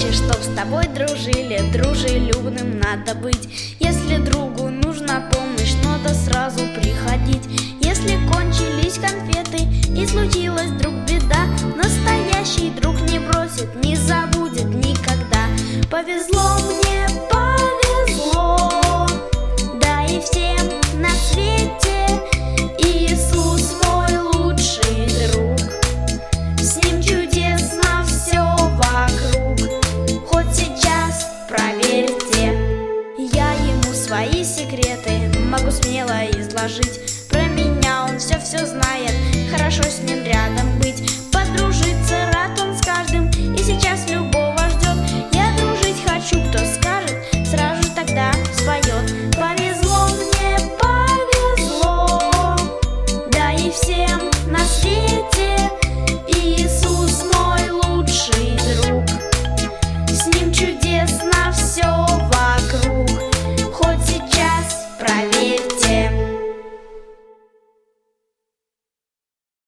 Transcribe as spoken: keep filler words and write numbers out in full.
Помни, чтоб с тобой дружили, дружелюбным надо быть. Если другу нужна помощь, надо сразу приходить. Если кончились конфеты и случилась вдруг беда, на